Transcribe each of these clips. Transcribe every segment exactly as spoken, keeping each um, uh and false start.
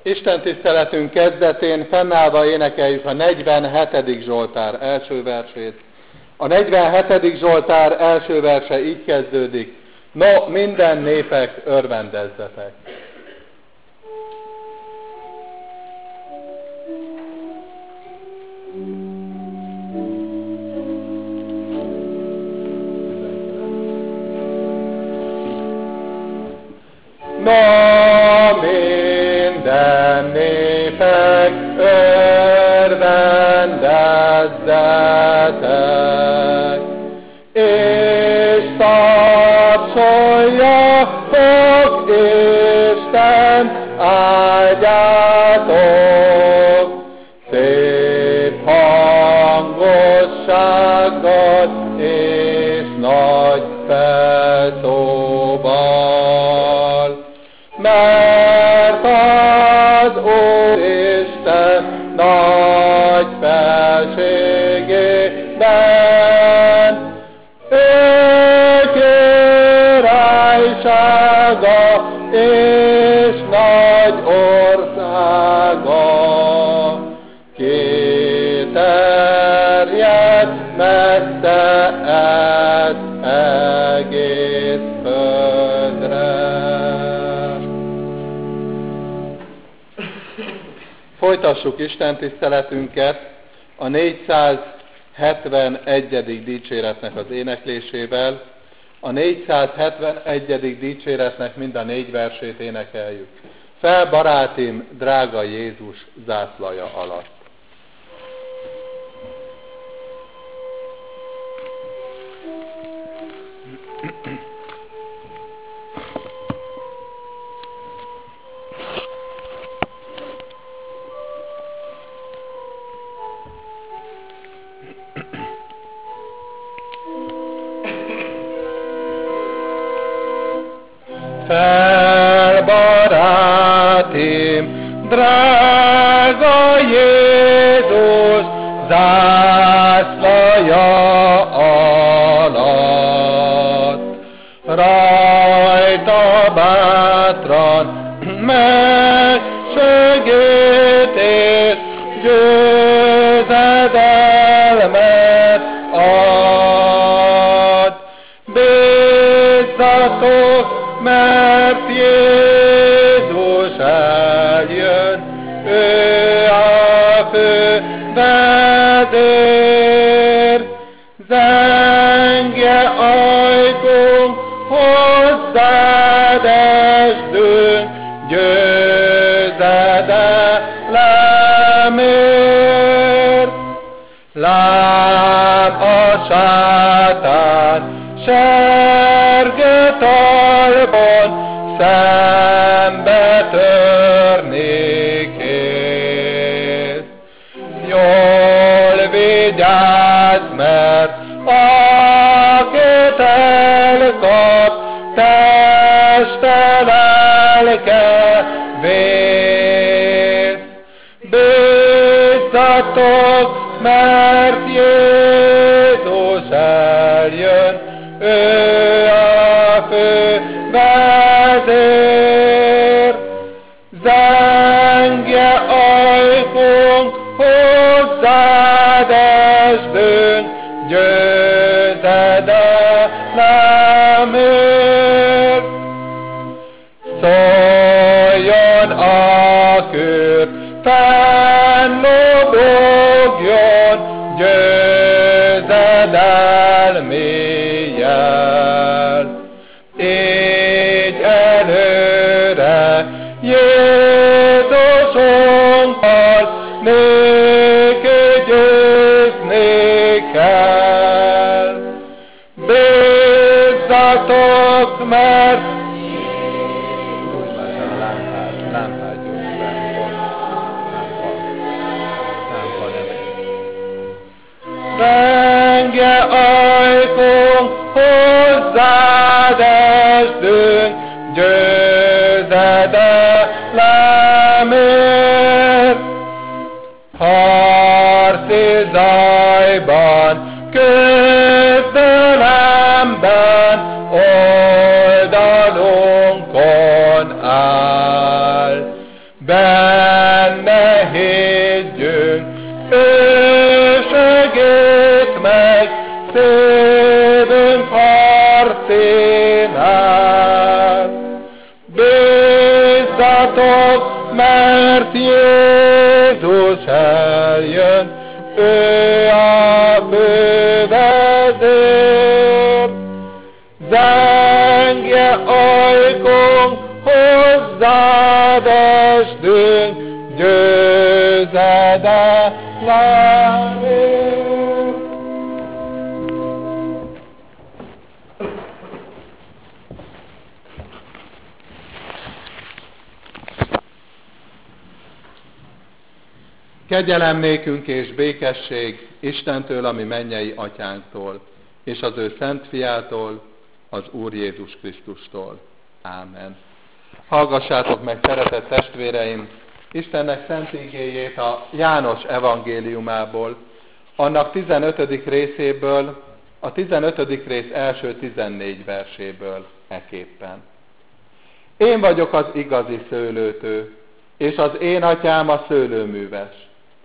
Isten tiszteletünk kezdetén fennállva énekeljük a negyvenhetedik Zsoltár első versét. A negyvenhetedik Zsoltár első verse így kezdődik: No, minden népek, örvendezzetek! No, minden népek, örvendezzetek, és tapsoljatok Isten áldjátok, szép hangossággal és nagy felszóval. Mert az Úristen nagy felségében, ő királysága és nagy országa, kiterjed messze ez egész földre. Folytassuk Isten tiszteletünket a négyszázhetvenegyedik dicséretnek az éneklésével. A négyszázhetvenegyedik dicséretnek mind a négy versét énekeljük. Fel, barátim, drága Jézus zászlaja alatt. Fel, barátim, drága Jézus zászlaja alatt, rajta bátran megsegítés, győzedelmet ad. Bízzatok, mert Jézus eljön, ő a fő vezér. Zengje ajkunk, hozzád estünk, győzedelemért. Lám a sátán serge talpon, szembe törni kész. Jól vigyázz, mert akit elkap, teste lelke vész. Bízzatok, mert Jézus eljön, ő a fő vezér. Zengje ajkunk, hozzád estünk, győzedelemért. Szóljon a kör, fennlobogjon, győzedelmi jel. Így előre Jézusunkkal néki győzni kell. Bízzatok, mert zengje ajkunk, hozzád estünk, győzedelemért. Harci zajban, küzdelemben, oldalunkon áll. Be Áldatok, mert Jézus eljön, ő a fővezér. Zengje ajkunk, hozzád estünk, győzedelemért. Kegyelem nékünk és békesség Istentől, ami mennyei atyánktól, és az ő szent fiától, az Úr Jézus Krisztustól. Ámen. Hallgassátok meg, szeretett testvéreim, Istennek szent igéjét a János evangéliumából, annak tizenötödik részéből, a tizenötödik rész első tizennégy verséből eképpen. Én vagyok az igazi szőlőtő, és az én atyám a szőlőműves.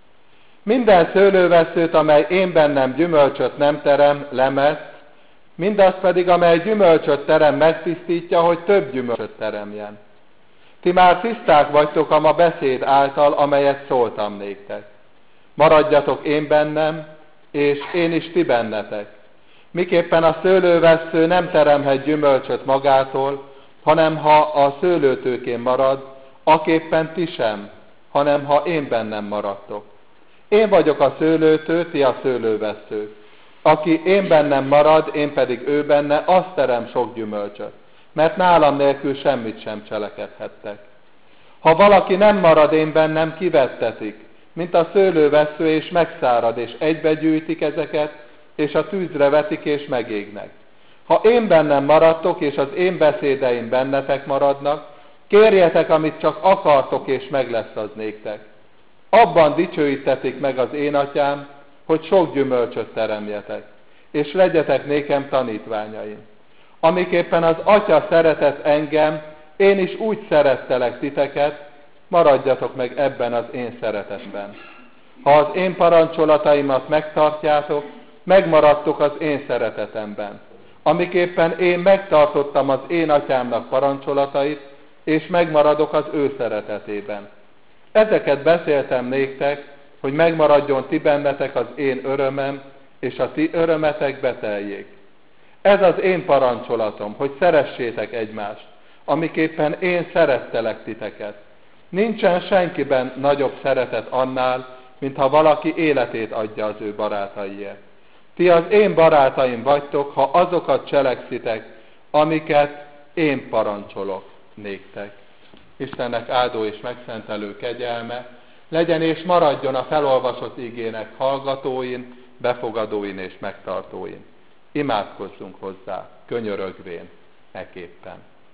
Minden szőlőveszőt, amely én bennem gyümölcsöt nem terem, lemez, mindaz pedig, amely gyümölcsöt terem, megtisztítja, hogy több gyümölcsöt teremjen. Ti már tiszták vagytok a ma beszéd által, amelyet szóltam néktek. Maradjatok én bennem, és én is ti bennetek. Miképpen a szőlővessző nem teremhet gyümölcsöt magától, hanem ha a szőlőtőkén marad, aképpen ti sem, hanem ha én bennem maradtok. Én vagyok a szőlőtő, ti a szőlővesszők. Aki én bennem marad, én pedig ő benne, azt terem sok gyümölcsöt, mert nálam nélkül semmit sem cselekedhettek. Ha valaki nem marad én bennem, kivettetik, mint a szőlővessző, és megszárad, és egybegyűjtik ezeket, és a tűzre vetik, és megégnek. Ha én bennem maradtok, és az én beszédeim bennetek maradnak, kérjetek, amit csak akartok, és meg lesz az néktek. Abban dicsőítetik meg az én atyám, hogy sok gyümölcsöt teremjetek, és legyetek nékem tanítványaim. Amiképpen az atya szeretett engem, én is úgy szerettelek titeket, maradjatok meg ebben az én szeretetben. Ha az én parancsolataimat megtartjátok, megmaradtok az én szeretetemben. Amiképpen én megtartottam az én atyámnak parancsolatait, és megmaradok az ő szeretetében. Ezeket beszéltem néktek, hogy megmaradjon ti bennetek az én örömem, és a ti örömetek beteljék. Ez az én parancsolatom, hogy szeressétek egymást, amiképpen én szerettelek titeket. Nincsen senkiben nagyobb szeretet annál, mintha valaki életét adja az ő barátaiért. Ti az én barátaim vagytok, ha azokat cselekszitek, amiket én parancsolok néktek. Istennek áldó és megszentelő kegyelme legyen és maradjon a felolvasott igének hallgatóin, befogadóin és megtartóin. Imádkozzunk hozzá, könyörögvén, eképpen.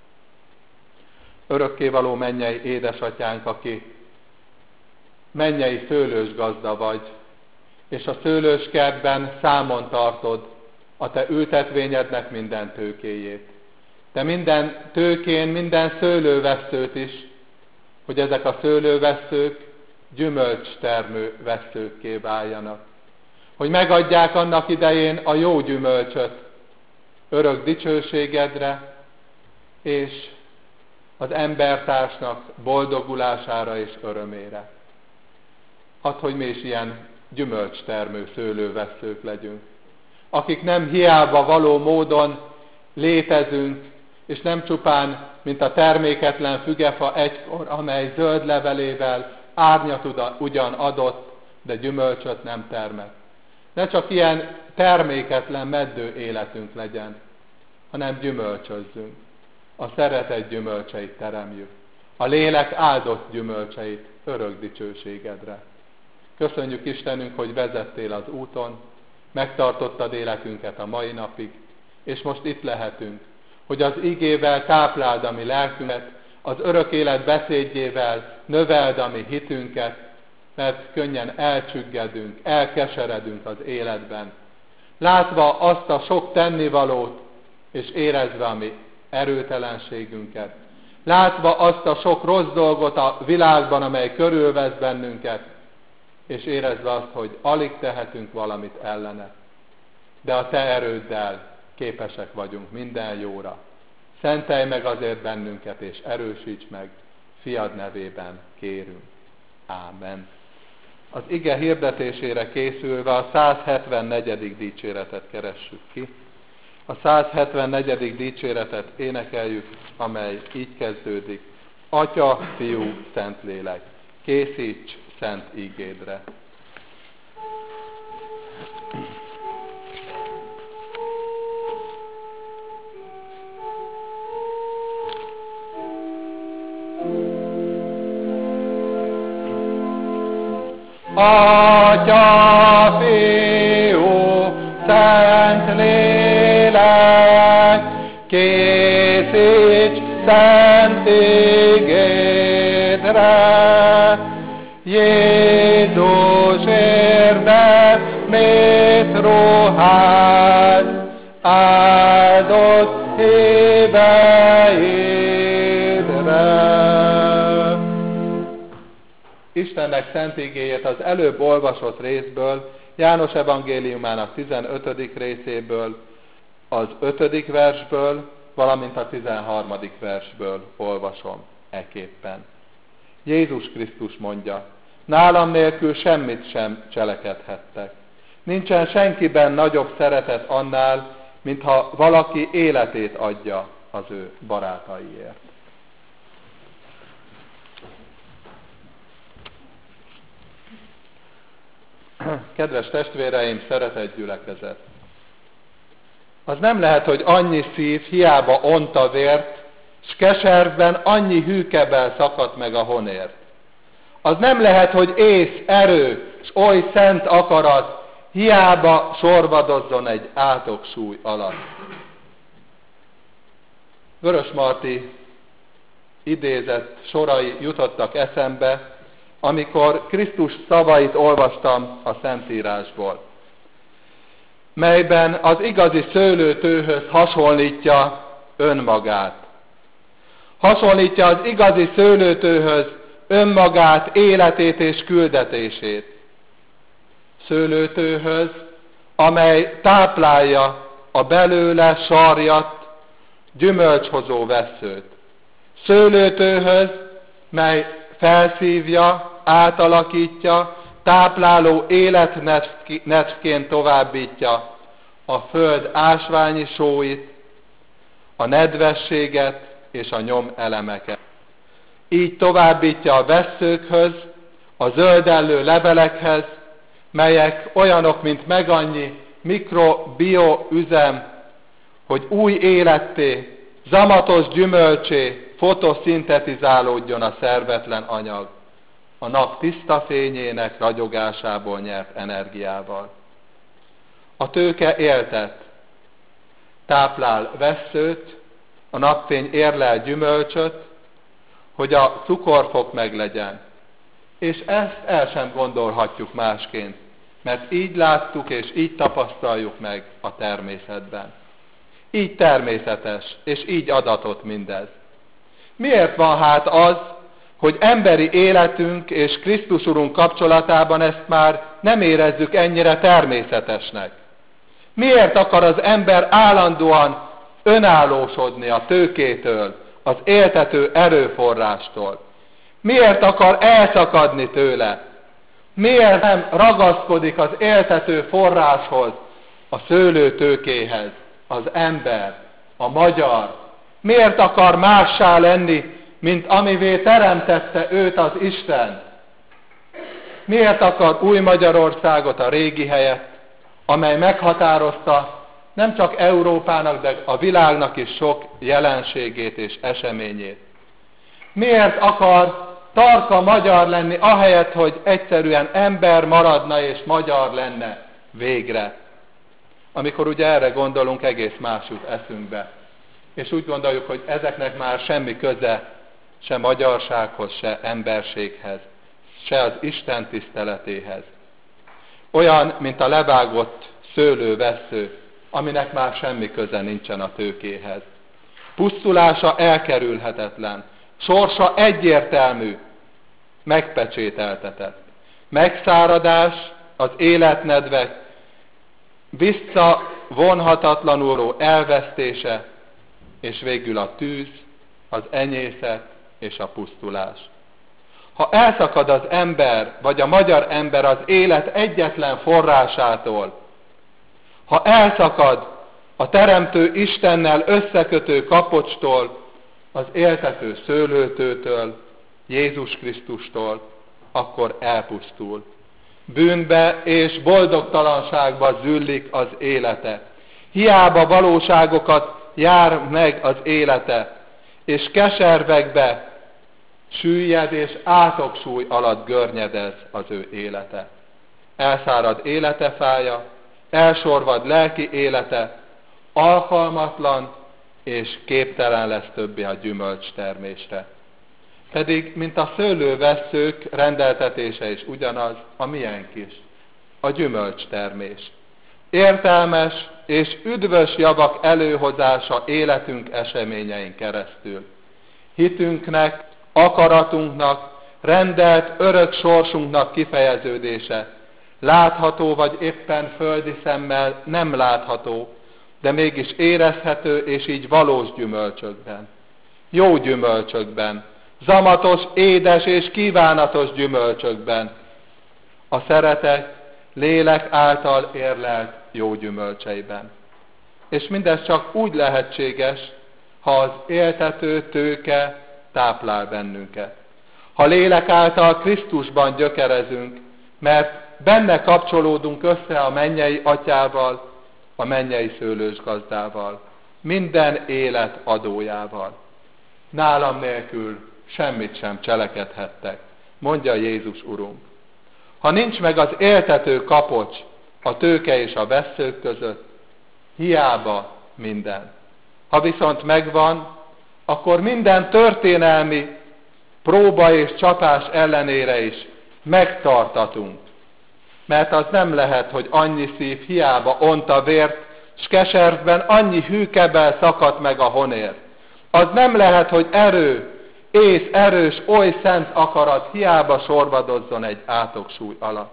Örökkévaló mennyei édesatyánk, aki mennyei szőlős gazda vagy, és a szőlőskertben számon tartod a te ültetvényednek minden tőkéjét. Te minden tőkén, minden szőlővesszőt is, hogy ezek a szőlővesszők gyümölcstermő vesszőkké váljanak. Hogy megadják annak idején a jó gyümölcsöt örök dicsőségedre, és az embertársnak boldogulására és örömére. Hadd, hogy mi is ilyen gyümölcstermő szőlővesszők legyünk, akik nem hiába való módon létezünk, és nem csupán, mint a terméketlen fügefa egykor, amely zöld levelével árnyat ugyan adott, de gyümölcsöt nem termett. Ne csak ilyen terméketlen meddő életünk legyen, hanem gyümölcsözzünk. A szeretet gyümölcseit teremjük. A lélek áldott gyümölcseit örök dicsőségedre. Köszönjük Istenünk, hogy vezettél az úton, megtartottad életünket a mai napig, és most itt lehetünk, hogy az igével tápláld a mi lelkünket, az örök élet beszédjével növeld a mi hitünket, mert könnyen elcsüggedünk, elkeseredünk az életben. Látva azt a sok tennivalót, és érezve a mi erőtelenségünket. Látva azt a sok rossz dolgot a világban, amely körülvesz bennünket, és érezve azt, hogy alig tehetünk valamit ellene. De a te erőddel képesek vagyunk minden jóra. Szentelj meg azért bennünket, és erősíts meg. fiad nevében kérünk. Ámen. Az ige hirdetésére készülve a százhetvennegyedik dicséretet keressük ki. A százhetvennegyedik dicséretet énekeljük, amely így kezdődik. Atya, Fiú, Szentlélek, készíts szent ígédre. Atya, Fiú, Szentlélek, készíts szent ígédre. Jézus érdemét ruház, áldott híveidre. Istennek szent igéjét az előbb olvasott részből, János evangéliumának tizenötödik részéből, az ötödik versből, valamint a tizenharmadik versből olvasom eképpen. Jézus Krisztus mondja, nálam nélkül semmit sem cselekedhettek. Nincsen senkiben nagyobb szeretet annál, mintha valaki életét adja az ő barátaiért. Kedves testvéreim, szeretett gyülekezet! Az nem lehet, hogy annyi szív hiába ont a vért, s keservben annyi hűkebel szakadt meg a honért. Az nem lehet, hogy ész, erő, s oly szent akarat hiába sorvadozzon egy átoksúly alatt. Vörösmarty idézett sorai jutottak eszembe, amikor Krisztus szavait olvastam a Szentírásból, melyben az igazi szőlőtőhöz hasonlítja önmagát. Hasonlítja az igazi szőlőtőhöz önmagát, életét és küldetését. Szőlőtőhöz, amely táplálja a belőle sarjadt, gyümölcshozó vesszőt. Szőlőtőhöz, mely felszívja, átalakítja, tápláló életnevként továbbítja a föld ásványi sóit, a nedvességet és a nyomelemeket. Így továbbítja a vesszőkhöz, a zöldellő levelekhez, melyek olyanok, mint megannyi mikrobioüzem, hogy új életté, zamatos gyümölcsé fotoszintetizálódjon a szervetlen anyag, a nap tiszta fényének ragyogásából nyert energiával. A tőke éltet, táplál vesszőt, a napfény érlel gyümölcsöt, hogy a cukorfok meglegyen. És ezt el sem gondolhatjuk másként, mert így láttuk és így tapasztaljuk meg a természetben. Így természetes, és így adatott mindez. Miért van hát az, hogy emberi életünk és Krisztus Urunk kapcsolatában ezt már nem érezzük ennyire természetesnek? Miért akar az ember állandóan önállósodni a tőkétől, az éltető erőforrástól? Miért akar elszakadni tőle? Miért nem ragaszkodik az éltető forráshoz, a szőlőtőkéhez, az ember, a magyar? Miért akar mássá lenni, mint amivé teremtette őt az Isten? Miért akar új Magyarországot a régi helyett, amely meghatározta nem csak Európának, de a világnak is sok jelenségét és eseményét? Miért akar tarka magyar lenni, ahelyett, hogy egyszerűen ember maradna és magyar lenne végre? Amikor ugye erre gondolunk, egész más jut eszünkbe. És úgy gondoljuk, hogy ezeknek már semmi köze se magyarsághoz, se emberséghez, se az Isten tiszteletéhez. Olyan, mint a levágott szőlővessző, aminek már semmi köze nincsen a tőkéhez. Pusztulása elkerülhetetlen, sorsa egyértelmű, megpecsételtetett. Megszáradás, az életnedvek visszavonhatatlanul elvesztése, és végül a tűz, az enyészet, és a pusztulás. Ha elszakad az ember, vagy a magyar ember az élet egyetlen forrásától, ha elszakad a teremtő Istennel összekötő kapocstól, az éltető szőlőtőtől, Jézus Krisztustól, akkor elpusztul. Bűnbe és boldogtalanságba züllik az élete. Hiába valóságokat jár meg az élete, és keservekbe süllyed és átoksúly alatt görnyedez az ő élete. Elszárad élete fája, elsorvad lelki élete, alkalmatlan és képtelen lesz többé a gyümölcs termésre. Pedig, mint a szőlővesszők rendeltetése is ugyanaz, a miénk is, a gyümölcs termés. Értelmes és üdvös javak előhozása életünk eseményein keresztül. Hitünknek, akaratunknak, rendelt örök sorsunknak kifejeződése, látható vagy éppen földi szemmel nem látható, de mégis érezhető és így valós gyümölcsökben. Jó gyümölcsökben, zamatos, édes és kívánatos gyümölcsökben. A szeretet lélek által érlelt jó gyümölcseiben. És mindez csak úgy lehetséges, ha az éltető tőke táplál bennünket. Ha lélek által Krisztusban gyökerezünk, mert benne kapcsolódunk össze a mennyei atyával, a mennyei szőlős gazdával, minden élet adójával. Nálam nélkül semmit sem cselekedhettek, mondja Jézus Urunk. Ha nincs meg az éltető kapocs a tőke és a vesszők között, hiába minden. Ha viszont megvan, akkor minden történelmi próba és csapás ellenére is megtartatunk. Mert az nem lehet, hogy annyi szív hiába ont a vért, s keservben annyi hűkebel szakadt meg a honér. Az nem lehet, hogy erő, ész, erős, oly szent akarat hiába sorvadozzon egy átoksúly alatt.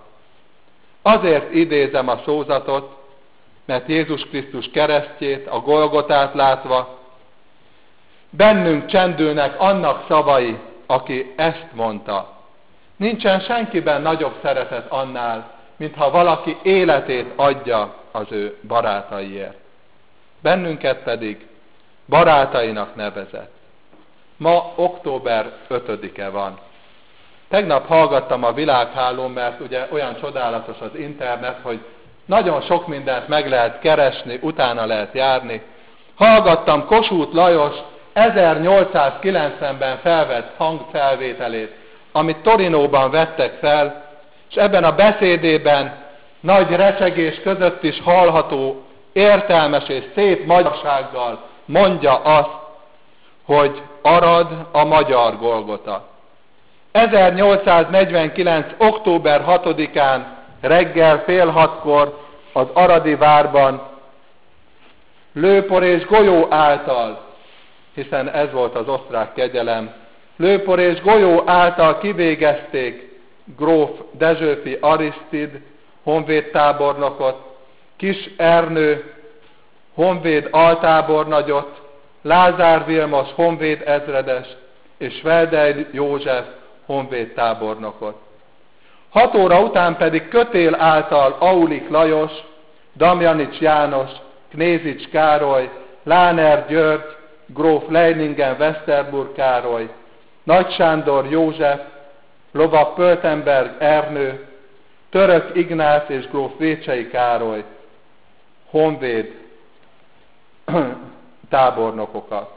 Azért idézem a szózatot, mert Jézus Krisztus keresztjét, a Golgotát látva, bennünk csendülnek annak szavai, aki ezt mondta. Nincsen senkiben nagyobb szeretet annál, mintha valaki életét adja az ő barátaiért. Bennünket pedig barátainak nevezett. Ma október ötödike van. Tegnap hallgattam a Világhálón, mert ugye olyan csodálatos az internet, hogy nagyon sok mindent meg lehet keresni, utána lehet járni. Hallgattam Kossuth Lajos ezernyolcszázkilencvenben felvett hangfelvételét, amit Torinóban vettek fel, és ebben a beszédében nagy recsegés között is hallható, értelmes és szép magyarsággal mondja azt, hogy Arad a magyar Golgota. ezernyolcszáznegyvenkilenc. október hatodikán reggel fél hatkor az aradi várban lőpor és golyó által, hiszen ez volt az osztrák kegyelem, lőpor és golyó által kivégezték gróf Dezsőfi Arisztid honvédtábornokot, Kis Ernő honvéd altábornagyot, Lázár Vilmos honvéd ezredes és Veldei József honvéd tábornokot. Hat óra után pedig kötél által Aulik Lajos, Damjanics János, Knézics Károly, Láner György, gróf Leiningen-Westerburg Károly, Nagy Sándor József, lovag Pöltenberg Ernő, Török Ignác és gróf Vécsei Károly honvéd tábornokokat.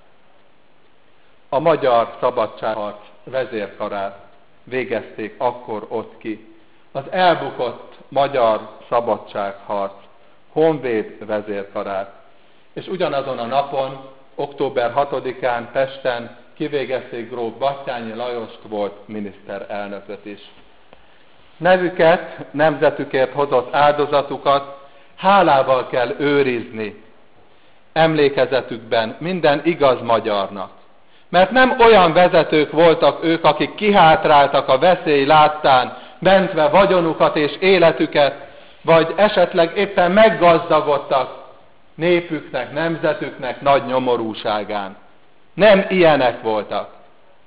A magyar szabadságharc vezérkarát végezték akkor ott ki. Az elbukott magyar szabadságharc honvéd vezérkarát. És ugyanazon a napon, október hatodikán Pesten kivégezték gróf Batthyány Lajost, volt miniszterelnököt is. Nevüket, nemzetükért hozott áldozatukat hálával kell őrizni emlékezetükben minden igaz magyarnak. Mert nem olyan vezetők voltak ők, akik kihátráltak a veszély láttán, mentve vagyonukat és életüket, vagy esetleg éppen meggazdagodtak népüknek, nemzetüknek nagy nyomorúságán. Nem ilyenek voltak.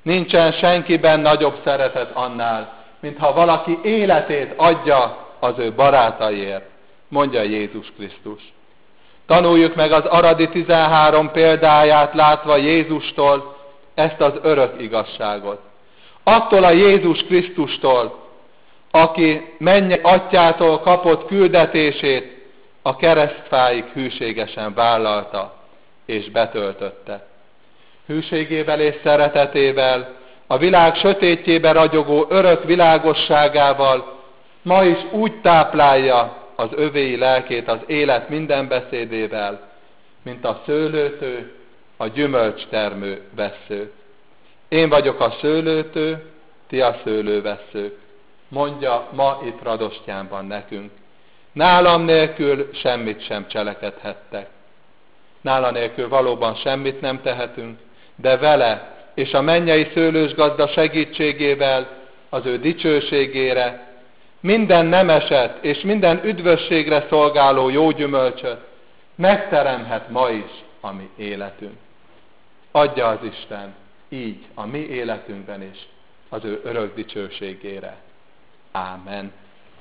Nincsen senkiben nagyobb szeretet annál, mintha valaki életét adja az ő barátaiért, mondja Jézus Krisztus. Tanuljuk meg az aradi tizenhárom példáját látva Jézustól ezt az örök igazságot. Attól a Jézus Krisztustól, aki mennyei atyától kapott küldetését, a keresztfáig hűségesen vállalta és betöltötte. Hűségével és szeretetével, a világ sötétjébe ragyogó örök világosságával ma is úgy táplálja az övéi lelkét az élet minden beszédével, mint a szőlőtő, a gyümölcstermő vessző. Én vagyok a szőlőtő, ti a szőlővesszők, mondja ma itt Radostyánban nekünk. Nálam nélkül semmit sem cselekedhettek. Nála nélkül valóban semmit nem tehetünk, de vele és a mennyei szőlősgazda segítségével, az ő dicsőségére, minden nemeset és minden üdvösségre szolgáló jó gyümölcsöt megteremhet ma is a mi életünk. Adja az Isten így a mi életünkben is az ő örök dicsőségére. Ámen.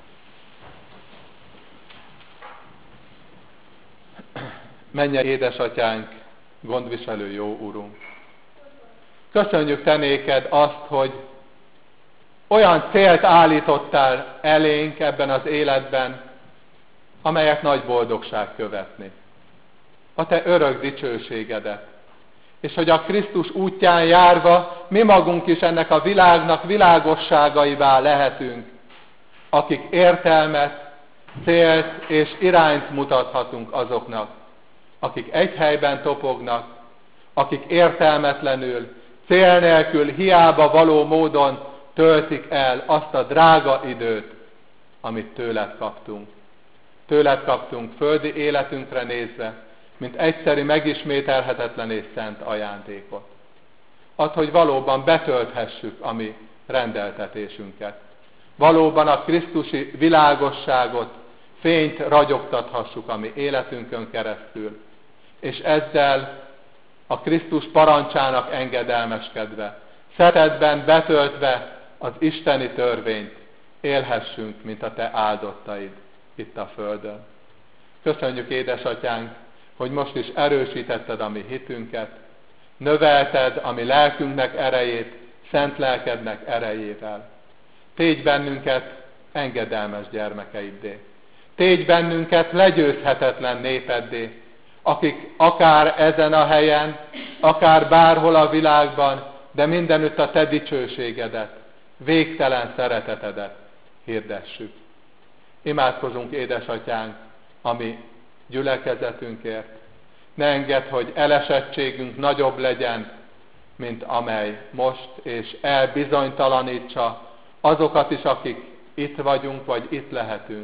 Mennyei édesatyánk, gondviselő jó Urunk! Köszönjük te néked azt, hogy olyan célt állítottál elénk ebben az életben, amelyet nagy boldogság követni. A te örök dicsőségedet. És hogy a Krisztus útján járva mi magunk is ennek a világnak világosságaivá lehetünk, akik értelmet, célt és irányt mutathatunk azoknak, akik egy helyben topognak, akik értelmetlenül, cél nélkül, hiába való módon töltik el azt a drága időt, amit tőled kaptunk. Tőled kaptunk földi életünkre nézve, mint egyszeri, megismételhetetlen és szent ajándékot. Add, hogy valóban betölthessük a mi rendeltetésünket. Valóban a krisztusi világosságot, fényt ragyogtathassuk a mi életünkön keresztül, és ezzel a Krisztus parancsának engedelmeskedve, szeretetben betöltve az isteni törvényt élhessünk, mint a te áldottaid itt a földön. Köszönjük, édesatyánk, hogy most is erősítetted a mi hitünket, növelted a mi lelkünknek erejét, szent lelkednek erejével. Tégy bennünket engedelmes gyermekeiddé. Tégy bennünket legyőzhetetlen népeddé, akik akár ezen a helyen, akár bárhol a világban, de mindenütt a te dicsőségedet, végtelen szeretetedet hirdessük. Imádkozunk, édesatyánk, a mi gyülekezetünkért. Ne engedd, hogy elesettségünk nagyobb legyen, mint amely most, és elbizonytalanítsa azokat is, akik itt vagyunk, vagy itt lehetünk.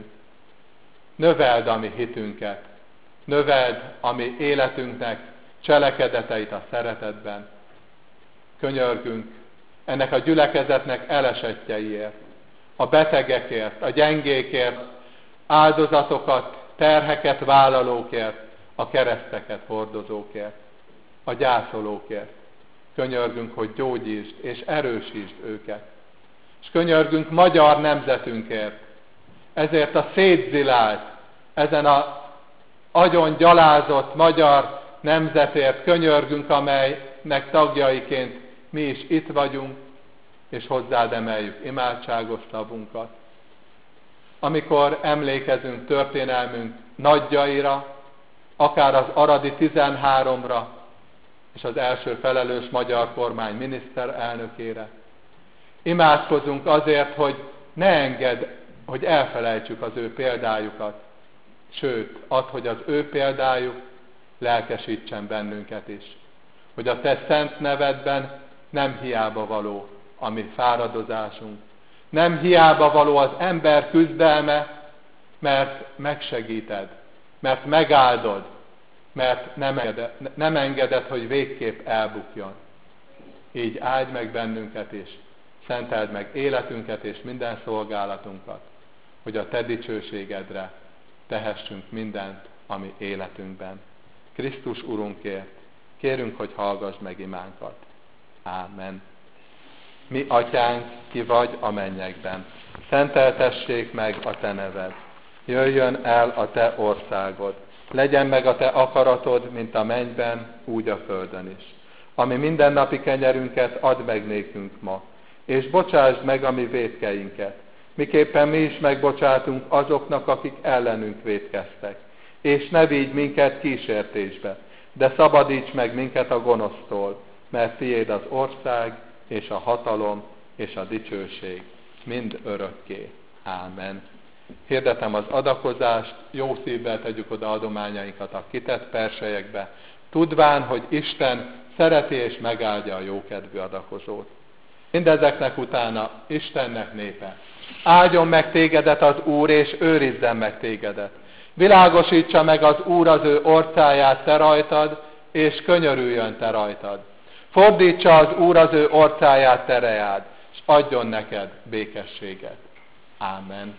Növeld a mi hitünket, növeld a mi életünknek cselekedeteit a szeretetben. Könyörgünk ennek a gyülekezetnek elesettjeiért, a betegekért, a gyengékért, áldozatokat, terheket vállalókért, a kereszteket hordozókért, a gyászolókért. Könyörgünk, hogy gyógyítsd és erősítsd őket. És könyörgünk magyar nemzetünkért, ezért a szétzilált, ezen a agyon gyalázott magyar nemzetért könyörgünk, amelynek tagjaiként mi is itt vagyunk, és hozzád emeljük imádságos szavunkat. Amikor emlékezünk történelmünk nagyjaira, akár az aradi tizenháromra, és az első felelős magyar kormány miniszterelnökére, imádkozunk azért, hogy ne engedd, hogy elfelejtsük az ő példájukat, sőt, add, hogy az ő példájuk lelkesítsen bennünket is, hogy a te szent nevedben nem hiába való a mi fáradozásunk, nem hiába való az ember küzdelme, mert megsegíted, mert megáldod, mert nem engeded, nem engeded, hogy végképp elbukjon. Így áldj meg bennünket is, szenteld meg életünket és minden szolgálatunkat, hogy a te dicsőségedre tehessünk mindent a mi életünkben. Krisztus Urunkért kérünk, hogy hallgass meg imánkat. Ámen. Mi atyánk, ki vagy a mennyekben. Szenteltessék meg a te neved. Jöjjön el a te országod. Legyen meg a te akaratod, mint a mennyben, úgy a földön is. Ami mindennapi kenyerünket add meg nékünk ma, és bocsásd meg a mi vétkeinket, miképpen mi is megbocsátunk azoknak, akik ellenünk vétkeztek. És ne vigy minket kísértésbe, de szabadíts meg minket a gonosztól, mert tiéd az ország, és a hatalom, és a dicsőség, mind örökké. Ámen. Hirdetem az adakozást, jó szívvel tegyük oda adományainkat a kitett perselyekbe, tudván, hogy Isten szereti és megáldja a jókedvű adakozót. Mindezeknek utána Istennek népe. Áldjon meg tégedet az Úr, és őrizzen meg tégedet. Világosítsa meg az Úr az ő orcáját te rajtad, és könyörüljön te rajtad. Fordítsa az Úr az ő orcáját te reád, és adjon neked békességet. Ámen.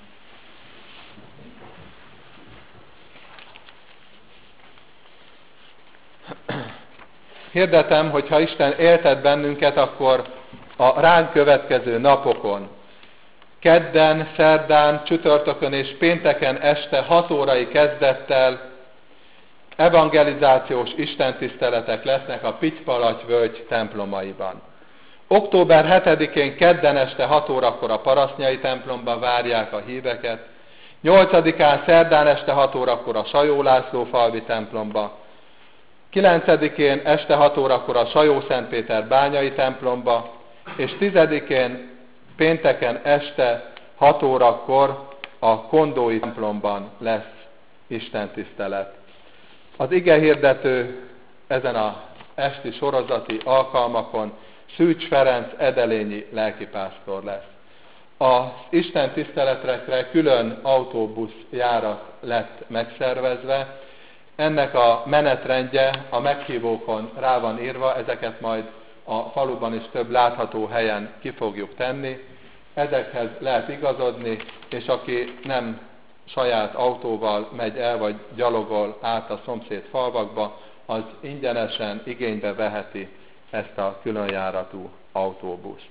Hirdetem, hogy ha Isten éltet bennünket, akkor a ránk következő napokon, kedden, szerdán, csütörtökön és pénteken este hat órai kezdettel evangelizációs istentiszteletek lesznek a Pitypalaty völgy templomaiban. október hetedikén kedden este hat órakor a Parasznyai templomba várják a híveket, nyolcadikán szerdán este hat órakor a Sajó László falvi templomba, kilencedikén este hat órakor a Sajó-Szentpéter bányai templomba, és tizedikén pénteken este hat órakor a Kondói templomban lesz istentisztelet. Az igehirdető ezen az esti sorozati alkalmakon Szűcs Ferenc edelényi lelkipásztor lesz. Az istentiszteletekre külön autóbuszjárat lett megszervezve, ennek a menetrendje a meghívókon rá van írva, ezeket majd a faluban is több látható helyen ki fogjuk tenni. Ezekhez lehet igazodni, és aki nem saját autóval megy el, vagy gyalogol át a szomszéd falvakba, az ingyenesen igénybe veheti ezt a különjáratú autóbuszt.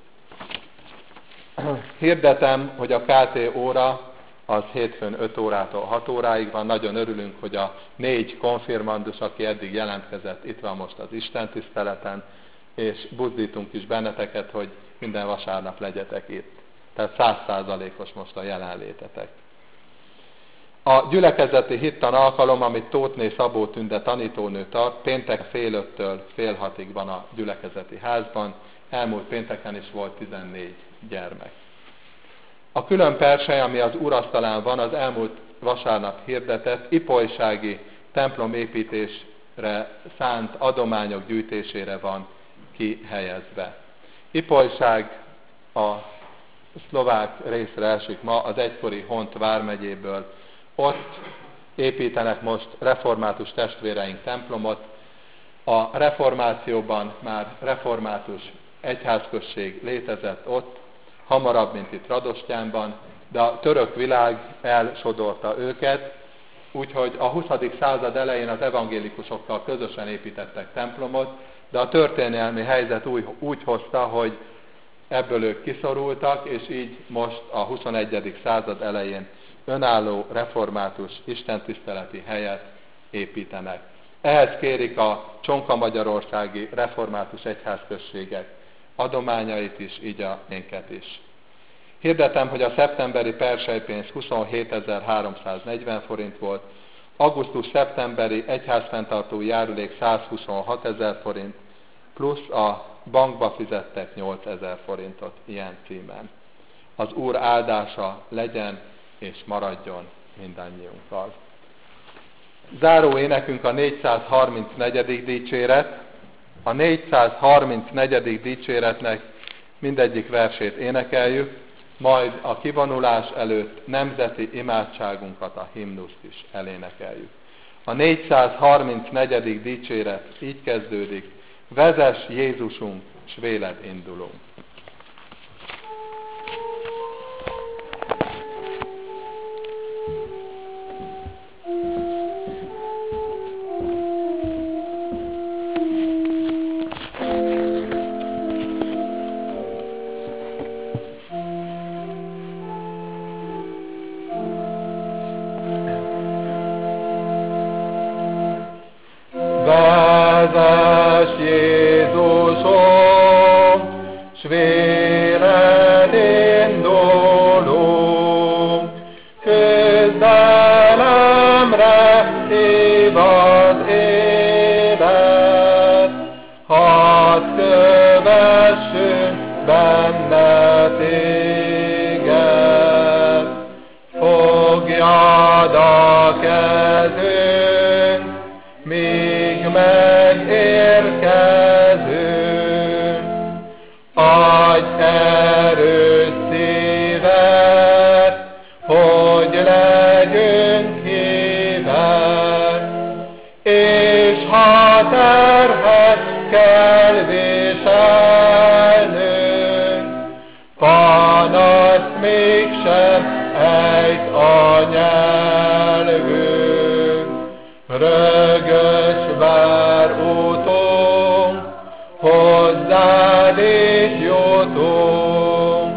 Hirdetem, hogy a ká té óra az hétfőn öt órától hat óráig van. Nagyon örülünk, hogy a négy konfirmandus, aki eddig jelentkezett, itt van most az istentiszteleten, és buzdítunk is benneteket, hogy minden vasárnap legyetek itt. Tehát száz százalékos most a jelenlétetek. A gyülekezeti hittan alkalom, amit Tóthné Szabó Tünde tanítónő tart, péntek fél öttől fél hatig van a gyülekezeti házban, elmúlt pénteken is volt tizennégy gyermek. A külön persely, ami az úrasztalán van, az elmúlt vasárnap hirdetett ipolysági templomépítésre szánt adományok gyűjtésére van kihelyezve. Ipolyság a szlovák részre esik ma, az egykori Hont vármegyéből. Ott építenek most református testvéreink templomot. A reformációban már református egyházközség létezett ott, hamarabb, mint itt Radostyánban, de a török világ elsodorta őket, úgyhogy a huszadik század elején az evangélikusokkal közösen építettek templomot, de a történelmi helyzet úgy, úgy hozta, hogy ebből ők kiszorultak, és így most a huszonegyedik század elején önálló református istentiszteleti helyet építenek. Ehhez kérik a csonka-magyarországi református egyházközségek adományait is, így a minket is. Hirdetem, hogy a szeptemberi perselypénz huszonhétezer-háromszáznegyven forint volt, augusztus-szeptemberi egyházfenntartó járulék százhuszonhatezer forint, plusz a bankba fizettek nyolcezer forintot ilyen címen. Az Úr áldása legyen és maradjon mindannyiunkkal. Záró énekünk a négyszázharmincnegyedik dicséret. A négyszázharmincnegyedik dicséretnek mindegyik versét énekeljük, majd a kivonulás előtt nemzeti imádságunkat, a himnuszt is elénekeljük. A négyszázharmincnegyedik dicséret így kezdődik: vezess Jézusunk, s véled indulunk. ezt mégsem ejt a nyelvünk. Rögös vár utunk, hozzád itt jutunk.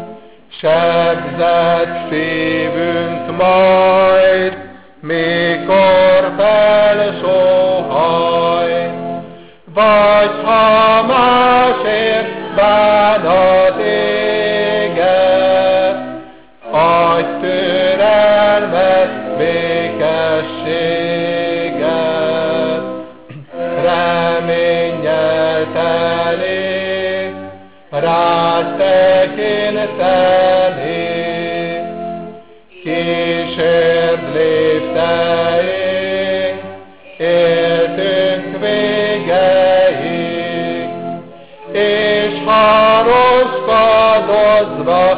Sebzett szívünk majd, mikor felsóhajt, vagy ha másért bánat éget, adj türelmet, békességet, reménnyel teli, rád tekinteni, kísérd lépteink, éltünk végeig, és ha rosszkadozva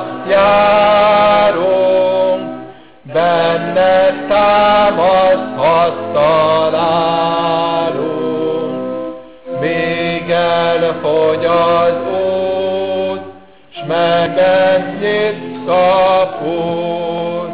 járunk, benned támaszthat találunk. Míg elfogy az út, s megent nyitsz kaput.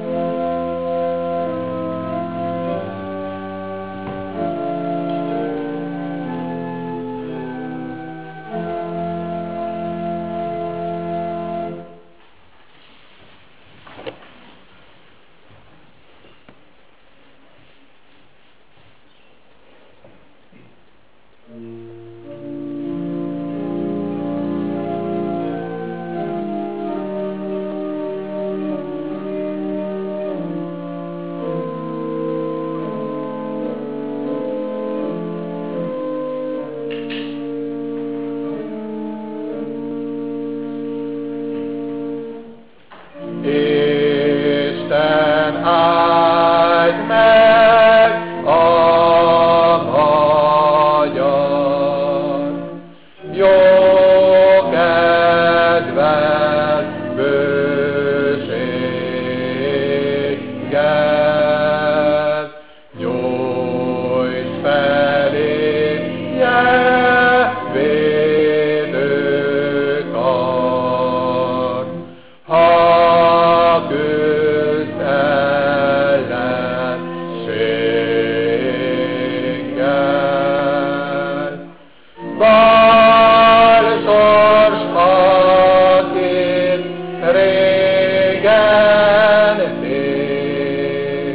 Isten áld meg a magyar, jó kedvet, bőséggel, nyújts feléje védőkar, ha küzd ellenséggel. Bár sors, akit régen tép,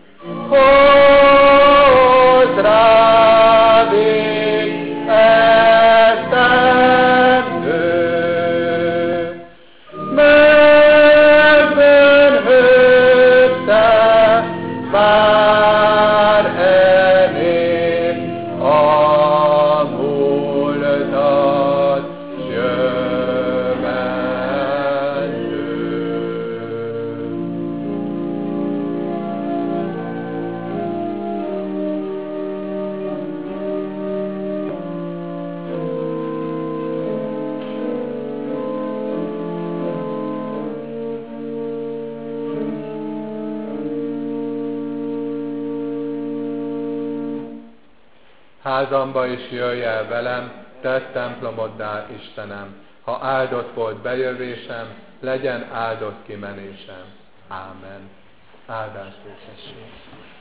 hozd rád így esztendő, megbűnhődte már ennél a múltat s jövendőt. Házamba is jöjj el velem, tett templomoddá, Istenem. Ha áldott volt bejövésem, legyen áldott kimenésem. Ámen. Áldás békesség.